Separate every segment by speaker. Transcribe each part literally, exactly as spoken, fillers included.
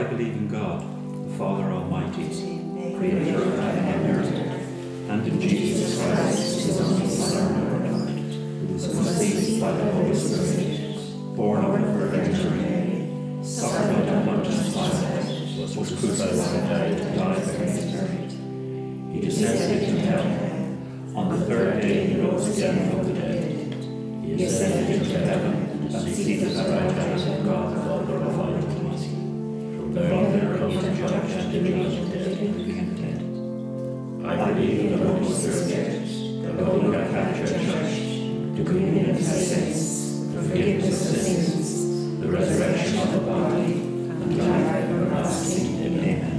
Speaker 1: I believe in God, the Father Almighty, creator of heaven and earth, and in Jesus Christ, his only Son, our Lord, who was conceived by the Holy Spirit, born of the Virgin Mary, suffered under Pontius Pilate, was crucified, died, buried. He descended into hell. On the third day he rose again from the dead. He ascended into heaven, and is seated at the right hand of God, the Father Almighty. From there comes to judge and to judge the dead and the living. I believe in the Holy Spirit, the Holy Catholic Church, the communion of saints, the forgiveness of sins, the resurrection of the body, and life everlasting. Amen.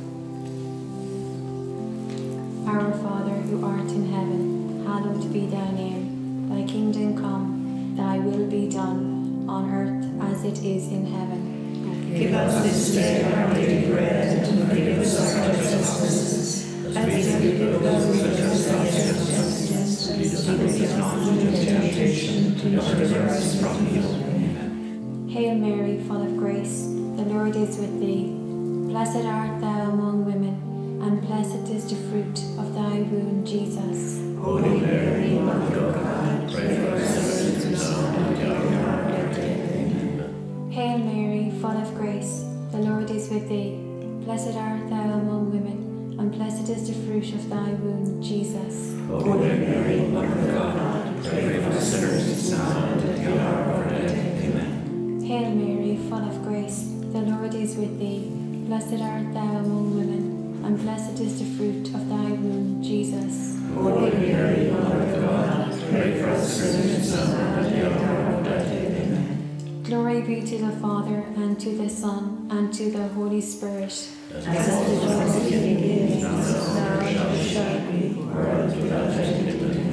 Speaker 2: Our Father, who art in heaven, hallowed be thy name. Thy kingdom come, thy will be done, on earth as it is in heaven.
Speaker 3: Give us this day our daily bread, and forgive us our trespasses, as we forgive those who trespass against us. And lead us not into temptation, but deliver us from evil. Amen.
Speaker 2: Hail Mary, full of grace, the Lord is with thee. Blessed art thou among women, and blessed is the fruit of thy womb, Jesus.
Speaker 3: Holy Mary, Mother of God, pray for us sinners now and at the hour of our death. Amen.
Speaker 2: Hail Mary, full of grace, the Lord is with thee. Blessed art thou among women, and blessed is the fruit of thy womb, Jesus.
Speaker 3: Holy Mary, Mother of God, pray for us sinners now and at the hour of our death. Amen.
Speaker 2: Hail Mary, full of grace, the Lord is with thee. Blessed art thou among women, and blessed is the fruit of thy womb, Jesus.
Speaker 3: Holy Mary, Mother of God, pray for us sinners now and at the hour of our death. Amen.
Speaker 2: Glory be to the Father, and to the Son, and to the Holy Spirit.
Speaker 3: As it was in the beginning, now and shall be, world without end.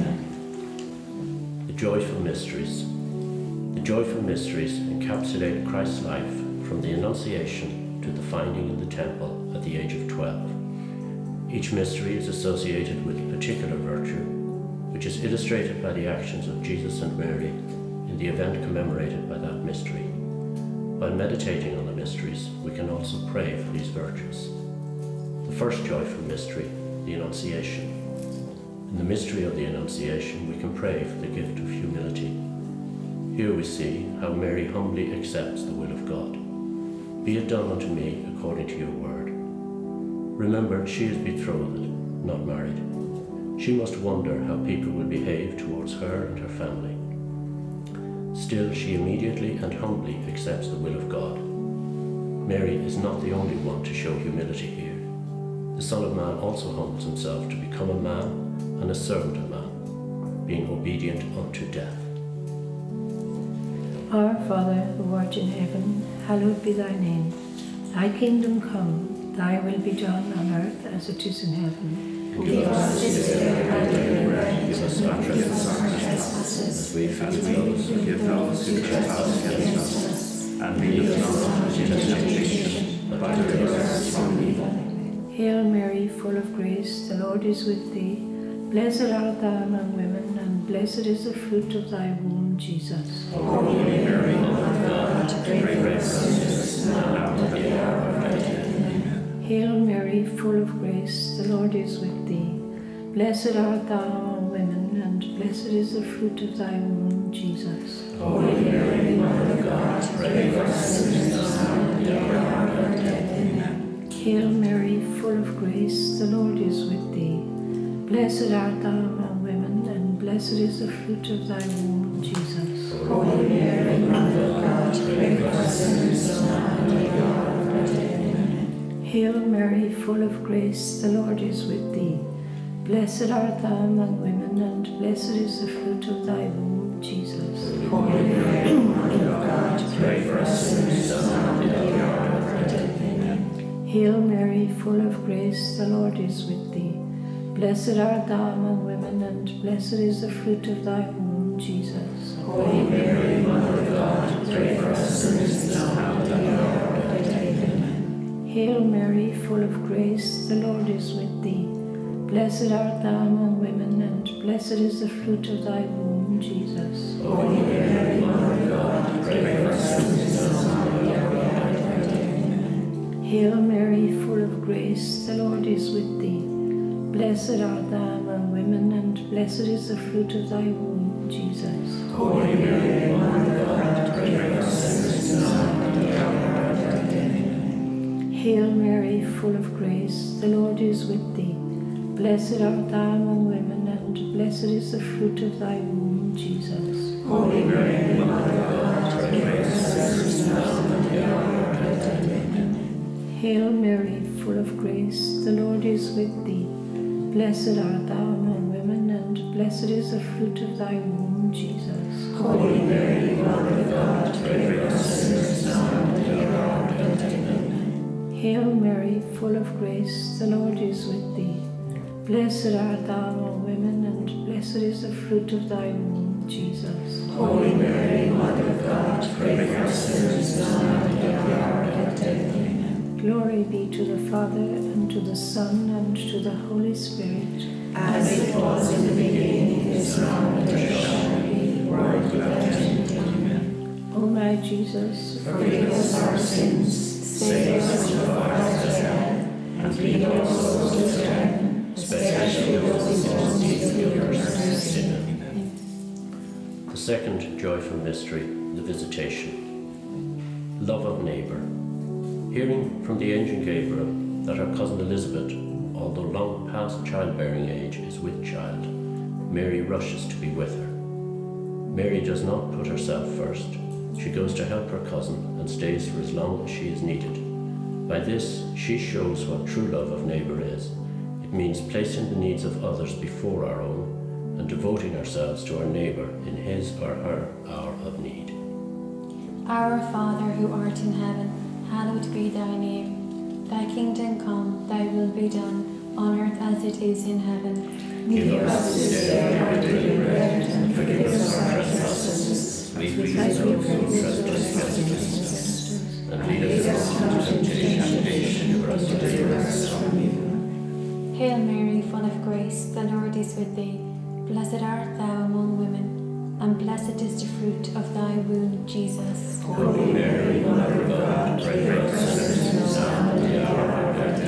Speaker 3: Amen. The joyful mysteries. The joyful mysteries encapsulate Christ's life from the Annunciation to the finding in the temple at the age of twelve. Each mystery is associated with a particular virtue, which is illustrated by the actions of Jesus and Mary in the event commemorated by that mystery. While meditating on the mysteries, we can also pray for these virtues. The first joyful mystery, the Annunciation. In the mystery of the Annunciation, we can pray for the gift of humility. Here we see how Mary humbly accepts the will of God. Be it done unto me according to your word. Remember, she is betrothed, not married. She must wonder how people will behave towards her and her family. Still, she immediately and humbly accepts the will of God. Mary is not the only one to show humility here. The Son of Man also humbles himself to become a man and a servant of man, being obedient unto death.
Speaker 4: Our Father, who art in heaven, hallowed be thy name. Thy kingdom come, thy will be done on earth as it is in heaven.
Speaker 3: Give us this day our daily bread, give us our trespasses, as we forgive those who forgive those who trespass against us. And lead us not into temptation, but deliver us from evil.
Speaker 4: Hail Mary, full of grace, the Lord is with thee. Blessed art thou among women, and blessed is the fruit of thy womb, Jesus.
Speaker 3: Holy Mary, Mother of God, pray for us sinners now and at the hour of our death. Amen.
Speaker 4: Hail Mary, full of grace, the Lord is with thee. Blessed art thou among women, and blessed is the fruit of thy womb, Jesus.
Speaker 3: Holy Mary, Mother of God, pray for us sinners now and at the hour of our death. Amen.
Speaker 4: Hail Mary, full of grace, the Lord is with thee. Blessed art thou among women, and blessed is the fruit of thy womb, Jesus.
Speaker 3: Holy Mary, Mother of God, pray for us sinners now and at the hour of our death. Amen.
Speaker 4: Hail Mary, full of grace, the Lord is with thee. Blessed art thou among women, and blessed is the fruit of thy womb, Jesus.
Speaker 3: Holy Mary, Mother of God, pray for us sinners now and at the hour of our death. Amen.
Speaker 4: Hail Mary, full of grace, the Lord is with thee. Blessed art thou among women, and blessed is the fruit of thy womb, Jesus.
Speaker 3: Holy Mary, Mother of God, pray for us sinners now and at the hour of our death. Amen.
Speaker 4: Hail Mary, full of grace, the Lord is with thee. Blessed art thou among women, and blessed is the fruit of thy womb, Jesus.
Speaker 3: Holy Mary, Mother of God, pray for us sinners now and at the hour of our death. Amen.
Speaker 4: grace, the Lord is with thee. Blessed art thou among women, and blessed is the fruit of thy womb, Jesus.
Speaker 1: Holy Mary, Mother of God, pray for us sinners now and at the hour of our death. Amen.
Speaker 4: Hail Mary, full of grace, the Lord is with thee. Blessed art thou among women, and blessed is the fruit of thy womb, Jesus.
Speaker 1: Holy Mary, Mother of God, pray for us sinners now and at the hour of our death. Amen.
Speaker 4: Hail Mary, full of grace, the Lord is with thee. Blessed art thou among women, and blessed is the fruit of thy womb, Jesus.
Speaker 1: Holy Mary, Mother of God, pray for us sinners now and at the hour of our death. Amen.
Speaker 4: Hail Mary, full of grace, the Lord is with thee. Blessed art thou among women, and blessed is the fruit of thy womb, Jesus.
Speaker 1: Holy Mary, Mother of God, pray for us sinners now and at the hour of our death. Amen.
Speaker 4: Glory be to the Father, and to the Son, and to the Holy Spirit.
Speaker 1: As it was in the beginning, is now, and ever shall be, world without end. Amen.
Speaker 4: O my Jesus,
Speaker 1: Forgive us our sins, save us from the fires of hell, and lead all souls to heaven, especially those in most need of your mercy. Amen.
Speaker 3: The second joyful mystery, the Visitation. Love of neighbour. Hearing from the angel Gabriel that her cousin Elizabeth, although long past childbearing age, is with child, Mary rushes to be with her. Mary does not put herself first. She goes to help her cousin and stays for as long as she is needed. By this, she shows what true love of neighbour is. It means placing the needs of others before our own and devoting ourselves to our neighbour in his or her hour of need.
Speaker 2: Our Father who art in heaven, hallowed be thy name. Thy kingdom come, thy will be done, on earth as it is in heaven.
Speaker 1: Give us this day our daily bread, and forgive us our trespasses, we forgive those who trespass against us. And lead us not into temptation, but deliver us from evil.
Speaker 2: Hail Mary, full of grace, the Lord is with thee. Blessed art thou among women, and blessed is the fruit of thy womb, Jesus.
Speaker 1: Holy Mary, Mother of God, pray for us sinners now and at the hour of our death.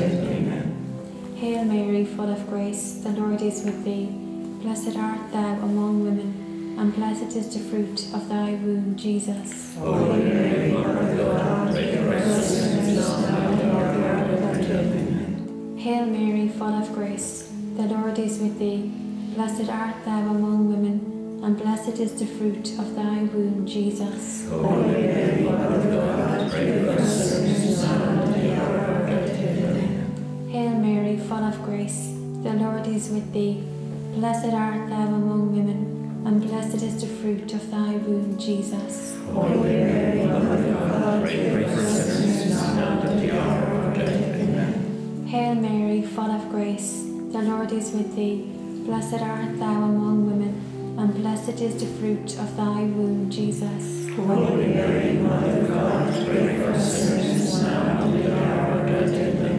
Speaker 1: Amen.
Speaker 2: Hail Mary, full of grace, the Lord is with thee. Blessed art thou among women, and blessed is the fruit of thy womb, Jesus.
Speaker 1: Holy Mary, Mother of God, pray for us sinners now and at the hour of our death. Amen.
Speaker 2: Hail Mary, full of grace, the Lord is with thee. Blessed art thou among women, and blessed is the fruit of thy womb, Jesus.
Speaker 1: Holy Mary, Mother of God, pray for us sinners now and at the hour of our death. Amen.
Speaker 2: Hail Mary, full of grace, the Lord is with thee. Blessed art thou among women, and blessed is the fruit of thy womb, Jesus.
Speaker 1: Holy Mary, Mother of God, pray for us sinners now and at the hour of our death. Amen.
Speaker 2: Hail Mary, full of grace, the Lord is with thee. Blessed art thou among women, and blessed is the fruit of thy womb, Jesus.
Speaker 1: Holy Mary, Mother of God, pray for us sinners now and at the hour of our death.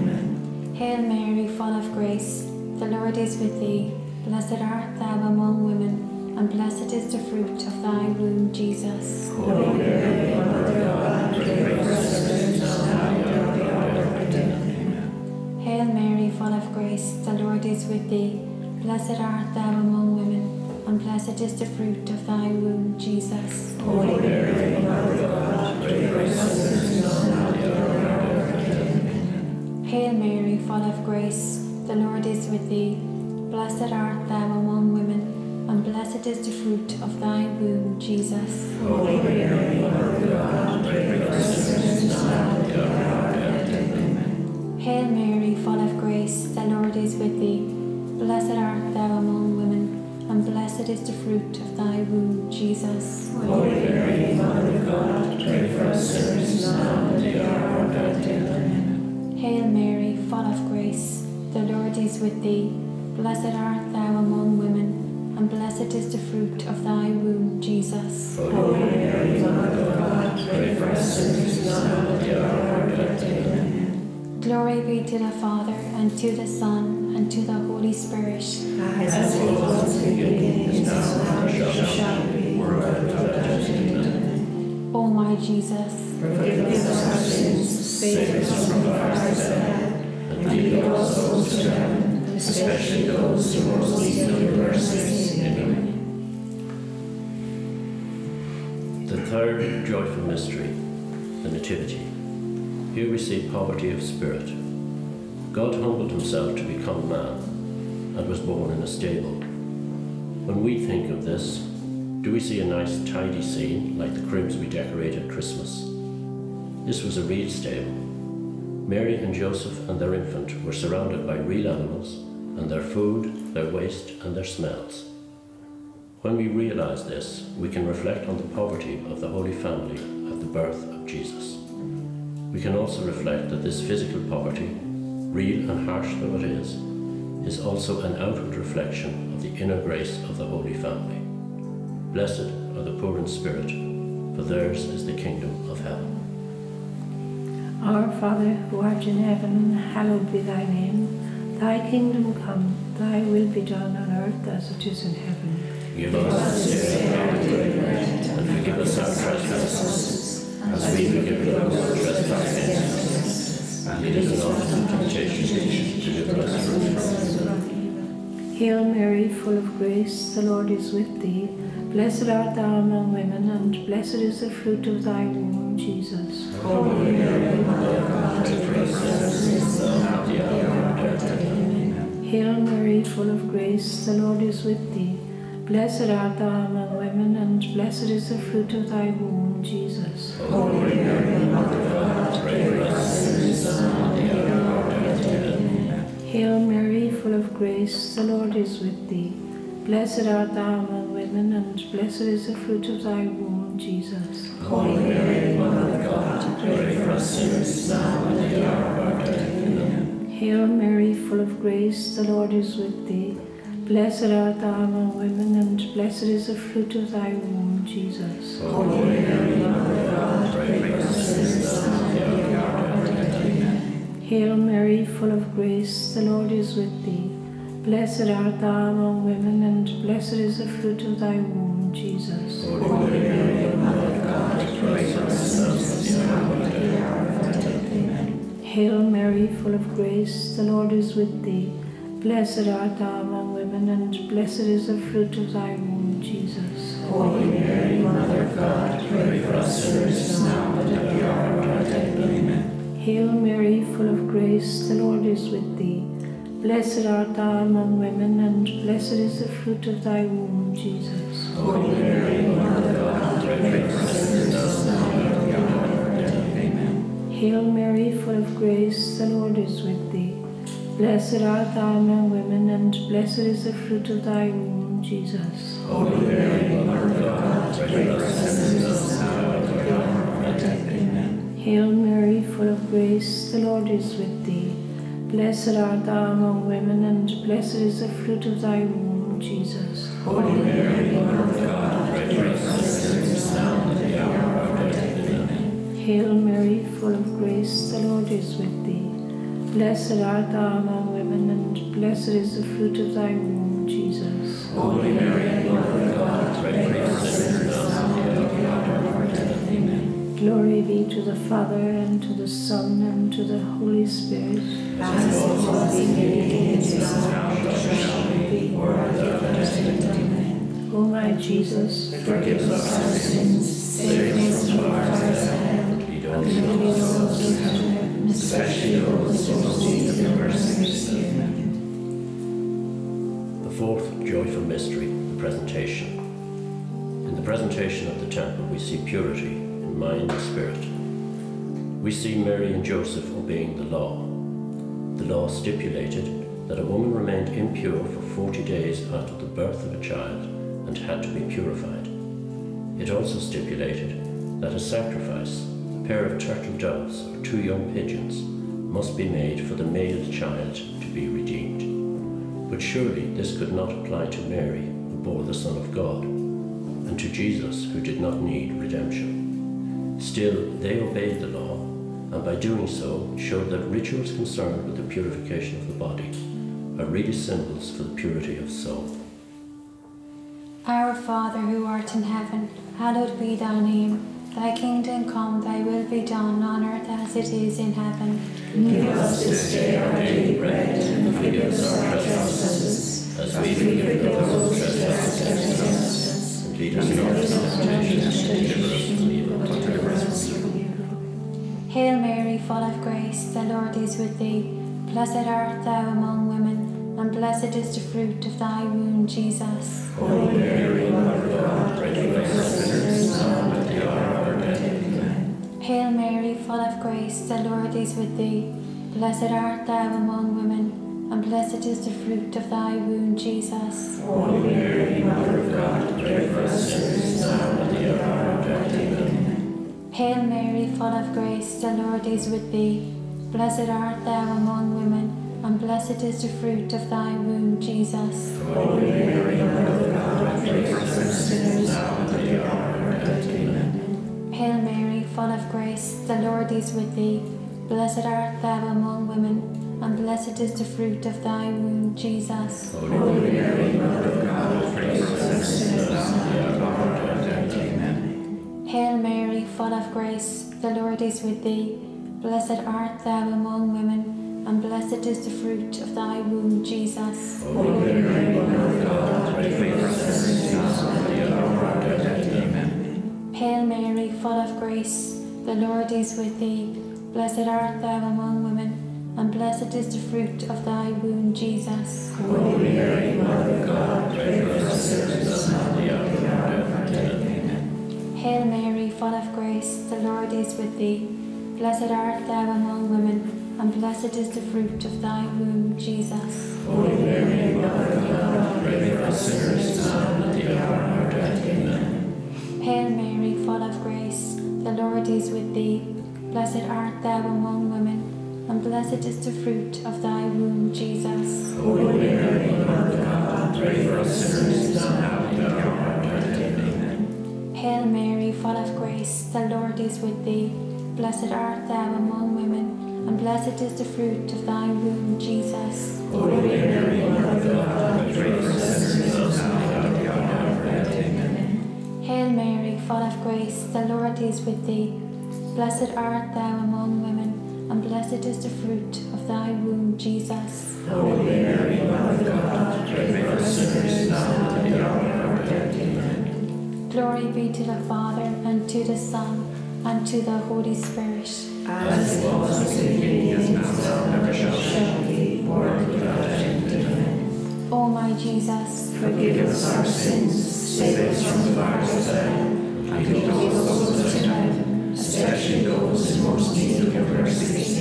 Speaker 1: Amen.
Speaker 2: Hail Mary, full of grace, the Lord is with thee. Blessed art thou among women, and blessed is the fruit of thy womb, Jesus.
Speaker 1: Holy Mary, Mother of God, pray for us sinners now and at the hour of our death. Amen.
Speaker 2: Hail Mary, full of grace, the Lord is with thee. Blessed art thou among women, and blessed is the fruit of thy womb, Jesus.
Speaker 1: Holy Mary, Mother of God, pray for us sinners now and at the hour of our death. Amen.
Speaker 2: Hail Mary, full of grace, the Lord is with thee. Blessed art thou among women, and blessed is the fruit of thy womb, Jesus.
Speaker 1: Holy Mary, Mother of God, pray for us sinners now and at the hour of our death. Amen.
Speaker 2: Hail Mary, full of grace, the Lord is with thee. Blessed art thou among women, and blessed is the fruit of thy womb, Jesus.
Speaker 1: Holy Mary, Mother of God, pray for us sinners now and at the hour of our death. Amen.
Speaker 2: Hail Mary, full of grace, the Lord is with thee. Blessed art thou among women, and blessed is the fruit of thy womb, Jesus.
Speaker 1: Holy Mary, Mother of God, pray for us sinners now and at the hour of our death. Amen.
Speaker 2: Glory be to the Father, and to the Son, and to the Holy Spirit.
Speaker 1: As it was in the beginning, is now, and ever shall be, world without end. Amen.
Speaker 2: O my Jesus,
Speaker 1: Forgive us our sins, save us from the fires of hell, and lead lead all souls to heaven, especially those who most need of your mercy. Amen.
Speaker 3: The third joyful mystery, the Nativity. Here we see poverty of spirit. God humbled himself to become man and was born in a stable. When we think of this, do we see a nice tidy scene like the cribs we decorate at Christmas? This was a real stable. Mary and Joseph and their infant were surrounded by real animals and their food, their waste and their smells. When we realize this, we can reflect on the poverty of the Holy Family at the birth of Jesus. We can also reflect that this physical poverty, real and harsh though it is, is also an outward reflection of the inner grace of the Holy Family. Blessed are the poor in spirit, for theirs is the kingdom of heaven.
Speaker 4: Our Father, who art in heaven, hallowed be thy name. Thy kingdom come, thy will be done on earth as it is in heaven.
Speaker 3: Give us this day our daily bread, and forgive us our trespasses, as we forgive those who trespass against us. And lead us not into temptation, deliver us from evil.
Speaker 4: Hail Mary, full of grace, the Lord is with thee. Blessed art thou among women, and blessed is the fruit of thy womb, Jesus.
Speaker 1: Holy Mary, Mother of God, pray for us sinners, now and at the hour of our death. Amen.
Speaker 4: Hail Mary, full of grace, the Lord is with thee. Blessed art thou among women, and blessed is the fruit of thy womb, Jesus.
Speaker 1: Holy Mary, Mother of God, pray for us sinners, now and at the hour of our death. Amen.
Speaker 4: Hail Mary, full of grace, the Lord is with thee. Blessed art thou among women, and blessed is the fruit of thy womb, Jesus.
Speaker 1: Holy Mary, Mother of God, pray for us sinners, now and at the hour of our death. Amen.
Speaker 4: Hail Mary, full of grace, the Lord is with thee. Blessed art thou among women, and blessed is the fruit of thy womb, Jesus.
Speaker 1: Holy Mary, Mother of God, pray for us sinners, now and at the hour of our death. Amen.
Speaker 4: Hail Mary, full of grace, the Lord is with thee. Blessed art thou among women, and blessed is the fruit of thy womb, Jesus.
Speaker 1: Holy Mary, Mother of God, pray for us sinners, now and at the hour of our death. Amen.
Speaker 4: Hail Mary, full of grace, the Lord is with thee. Blessed art thou among women, and blessed is the fruit of thy womb, Jesus.
Speaker 1: Holy Mary, Mother of God, pray for us sinners, now and at the hour of our death. Amen.
Speaker 4: Hail Mary, full of grace, the Lord is with thee. Blessed art thou among women, and blessed is the fruit of thy womb, Jesus.
Speaker 1: Holy Mary, Mother of God, pray for us sinners, now and at the hour of our death. Amen.
Speaker 4: Hail Mary, full of grace, the Lord is with thee. Blessed art thou among women, and blessed is the fruit of thy womb, Jesus.
Speaker 1: Holy Mary, Mother of God, pray for us sinners, now and at the hour of our death. Amen.
Speaker 4: Hail Mary, full of grace, the Lord is with thee. Blessed art thou among women, and blessed is the fruit of thy womb, Jesus.
Speaker 1: Holy Mary, Mother of God, pray for us sinners, now and at the hour of our death. Amen.
Speaker 4: Hail Mary, full of grace, the Lord is with thee. Blessed art thou among women, and blessed is the fruit of thy womb, Jesus.
Speaker 1: Holy Mary, Mother of God, pray for us sinners, now and at the hour of our death. Amen.
Speaker 4: Glory be to the Father, and to the Son, and to the Holy Spirit.
Speaker 1: As it was in the beginning, is now, and ever shall be, world without end. Amen.
Speaker 4: O my Jesus,
Speaker 1: Forgive us our sins, save us from the fires of hell, lead all souls to heaven, especially those who most need of your mercy. Amen.
Speaker 3: The fourth joyful mystery, the Presentation. In the presentation of the temple, we see purity in mind and spirit. We see Mary and Joseph obeying the law. The law stipulated that a woman remained impure for forty days after the birth of a child and had to be purified. It also stipulated that a sacrifice, a pair of turtle doves or two young pigeons, must be made for the male child to be redeemed. But surely this could not apply to Mary, who bore the Son of God, and to Jesus, who did not need redemption. Still, they obeyed the law, and by doing so showed that rituals concerned with the purification of the body are really symbols for the purity of soul.
Speaker 2: Our Father, who art in heaven, hallowed be thy name. Thy kingdom come, thy will be done on earth as it is in heaven.
Speaker 5: Give us this day our daily bread, and forgive us our trespasses, as we forgive those who trespass against us. And lead us not into temptation, but deliver us from evil. Deliver us from evil.
Speaker 2: Hail Mary, full of grace, the Lord is with thee. Blessed art thou among women, and blessed is the fruit of thy womb, Jesus.
Speaker 5: Holy Mary, Mother of God, pray for us sinners, now and at the hour of our death. Amen.
Speaker 2: Hail Mary, full of grace, the Lord is with thee. Blessed art thou among women, and blessed is the fruit of thy womb, Jesus.
Speaker 5: Holy Mary, Mother of God, pray for us sinners, now and at the hour of our death. Amen.
Speaker 2: Hail Mary, full of grace, the Lord is with thee. Blessed art thou among women, and blessed is the fruit of thy womb, Jesus.
Speaker 5: Holy Mary, Mother of God, pray for us sinners, now and at the hour of our death. Amen.
Speaker 2: Hail Mary, full of grace, the Lord is with thee. Blessed art thou among women, and blessed is the fruit of thy womb, Jesus.
Speaker 5: Holy Mary, Mother of God, pray for us sinners, now and at the hour of our death. Amen.
Speaker 2: Hail Mary, full of grace, the Lord is with thee. Blessed art thou among women, and blessed is the fruit of thy womb, Jesus.
Speaker 5: Holy Mary, Mother of God, pray for us sinners, now and at the hour of our death. Amen.
Speaker 2: Hail Mary, full of grace, the Lord is with thee. Blessed art thou among women, and blessed is the fruit of thy womb, Jesus.
Speaker 5: Holy Mary, Mother of God, pray for us sinners, now and at the hour of our death. Amen.
Speaker 2: Hail Mary, full of grace, the Lord is with thee. Blessed art thou among women, and blessed is the fruit of thy womb, Jesus.
Speaker 5: Holy Mary, Mother of God, pray for us sinners, now and at the hour of our death. Amen.
Speaker 2: Hail Mary, full of grace, the Lord is with thee. Blessed art thou among women, and blessed is the fruit of thy womb, Jesus.
Speaker 5: Holy Mary, Mother of God, pray for us sinners, now and at the hour of our death. Amen.
Speaker 2: Hail Mary, full of grace, the Lord is with thee. Blessed art thou among women, and blessed is the fruit of thy womb, Jesus.
Speaker 5: Holy Mary, Mother of God, pray for us sinners, now and at the hour of our death. Amen.
Speaker 2: Hail Mary, full of grace, the Lord is with thee. Blessed art thou among women, and blessed is the fruit of thy womb, Jesus.
Speaker 5: Holy Mary, Mother of God, pray for us sinners, now and at the hour of our death. Amen.
Speaker 2: Glory be to the Father, and to the Son, and to the Holy Spirit.
Speaker 5: As it was in the beginning, is now, and ever shall be, world without end. Amen.
Speaker 2: O my Jesus,
Speaker 5: Forgive us our sins, save us from the fires of hell, and lead all souls to heaven, especially those in most need of your mercy.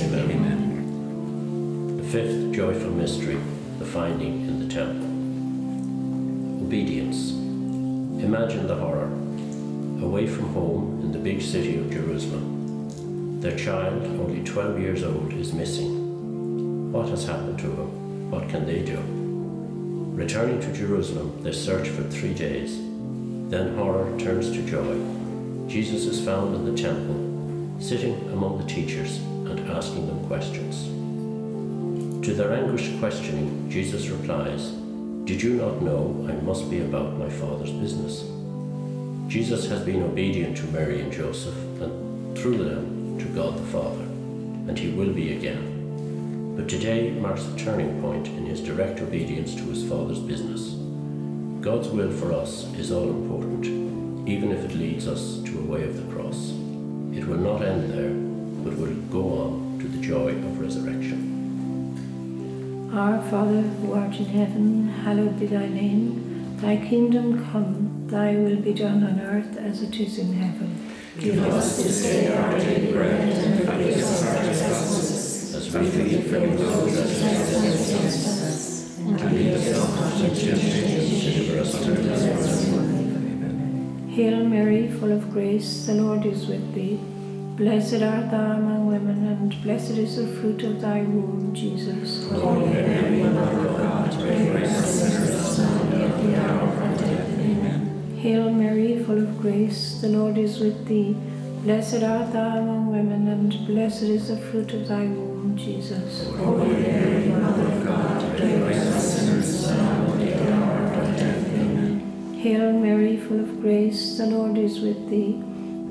Speaker 5: Amen.
Speaker 3: The fifth joyful mystery, the finding in the temple. Obedience. Imagine the horror. Away from home in the big city of Jerusalem, their child, only twelve years old, is missing. What has happened to him? What can they do? Returning to Jerusalem, they search for three days. Then horror turns to joy. Jesus is found in the temple, sitting among the teachers and asking them questions. To their anguished questioning, Jesus replies, "Did you not know I must be about my Father's business?" Jesus has been obedient to Mary and Joseph, and through them to God the Father, and he will be again. But today marks a turning point in his direct obedience to his Father's business. God's will for us is all important, even if it leads us to a way of the cross. It will not end there, but will go on to the joy of resurrection.
Speaker 4: Our Father, who art in heaven, hallowed be thy name. Thy kingdom come, thy will be done on earth as it is in heaven.
Speaker 5: Give us this day our daily bread, and forgive us our trespasses, as we forgive those who trespass against us. And lead us not into temptation, deliver us from evil. Amen.
Speaker 4: Hail Mary, full of grace, the Lord is with thee. Blessed art thou among women, and blessed is the fruit of thy womb, Jesus.
Speaker 5: Holy Mary, Mother of God, pray for us sinners, now and at the hour of our death. Amen.
Speaker 4: Hail Mary, full of grace, the Lord is with thee. Blessed art thou among women, and blessed is the fruit of thy womb, Jesus.
Speaker 5: Holy Mary, Mother of God, pray for us sinners, now and at the hour of our death. Amen.
Speaker 4: Hail Mary, full of grace, the Lord is with thee.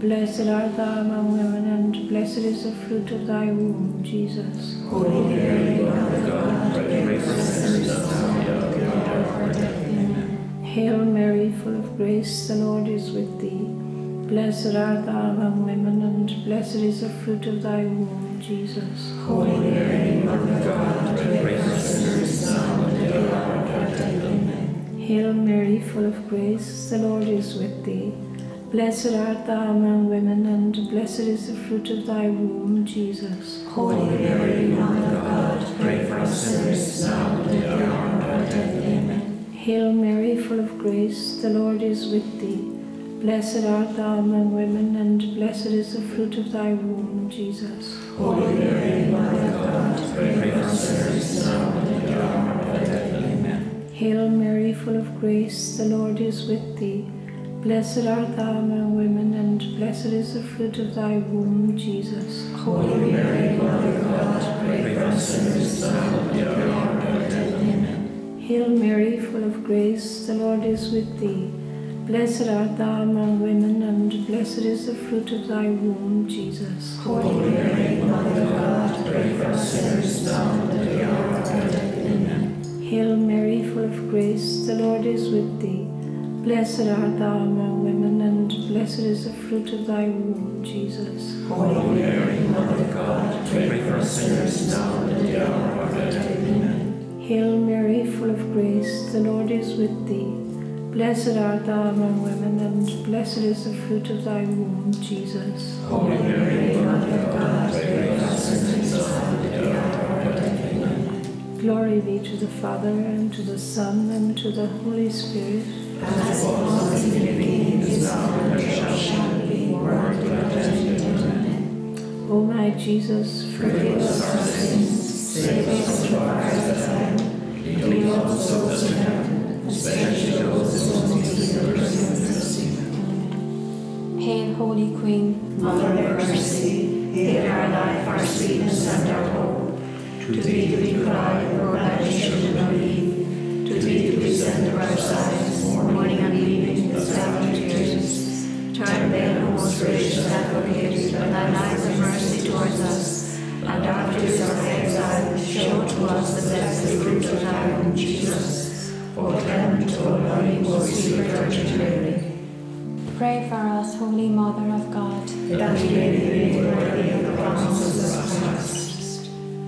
Speaker 4: Blessed art thou among women, and blessed is the fruit of thy womb, Jesus.
Speaker 5: Holy Mary, Mother of God, pray for us sinners now and at the hour of our death. Amen.
Speaker 4: Hail Mary, full of grace, the Lord is with thee. Blessed art thou among women, and blessed is the fruit of thy womb, Jesus.
Speaker 5: Holy Mary, Mother of God, pray for us sinners now and at the hour of our death. Amen.
Speaker 4: Hail Mary, full of grace, the Lord is with thee. Blessed art thou among women, and blessed is the fruit of thy womb, Jesus.
Speaker 5: Holy Mary, Mother of God, pray for us sinners now and at the hour of our death. Amen.
Speaker 4: Hail Mary, full of grace, the Lord is with thee. Blessed art thou among women, and blessed is the fruit of thy womb, Jesus.
Speaker 5: Holy Mary, Mother of God, pray for us sinners now and at the hour of our death. Amen.
Speaker 4: Hail Mary, full of grace, the Lord is with thee. Blessed art thou among women, and blessed is the fruit of thy womb, Jesus.
Speaker 5: Holy Mary, Mother of God, pray for us sinners now and at the hour of our death. Amen.
Speaker 4: Hail Mary, full of grace, the Lord is with thee. Blessed art thou among women, and blessed is the fruit of thy womb, Jesus.
Speaker 5: Holy Mary, Mother of God, pray for us sinners now and at the hour of our death. Amen.
Speaker 4: Hail Mary, full of grace, the Lord is with thee. Blessed art thou among women, and blessed is the fruit of thy womb, Jesus.
Speaker 5: Holy Mary, Mother of God, pray for us sinners now and at the hour of our death. Amen.
Speaker 4: Hail Mary, full of grace, the Lord is with thee. Blessed art thou among women, and blessed is the fruit of thy womb, Jesus.
Speaker 5: Holy Mary, Mother of God, pray for us sinners now and at the hour of our death. Amen.
Speaker 4: Glory be to the Father, and to the Son, and to the Holy Spirit.
Speaker 5: As it was in the beginning, is now, and ever shall be, world without end. Amen.
Speaker 4: O my Jesus,
Speaker 5: Forgive us our sins, save us from our time, lead all souls to heaven, especially those in most need of mercy.
Speaker 2: Hail, Holy Queen,
Speaker 5: Mother of mercy, hail our life, our sweetness, and our hope. To thee do we cry, O thou children of Eve. To thee do we send our sighs, mourning and weeping with silent tears. Turn then, O most gracious Advocate, of thy light of mercy towards us, and after our exile, show to us the blessed fruit of thy womb, Jesus. O clement, O loving, O sweet Virgin Mary.
Speaker 2: pray for us, Holy Mother of God,
Speaker 5: That we may be made worthy of the promises of Christ.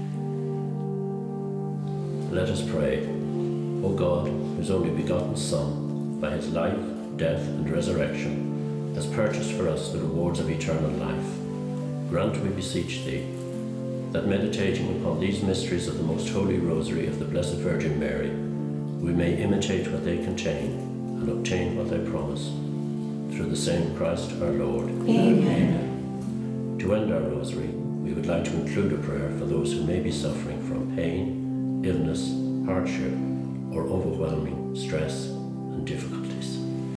Speaker 3: Let us pray. O God, whose only begotten Son, by his life, death, and resurrection, has purchased for us the rewards of eternal life, grant, we beseech thee, that meditating upon these mysteries of the most holy Rosary of the Blessed Virgin Mary, we may imitate what they contain and obtain what they promise. Through the same Christ our Lord.
Speaker 2: Amen.
Speaker 3: To end our Rosary, we would like to include a prayer for those who may be suffering from pain, illness, hardship, or overwhelming stress and difficulties.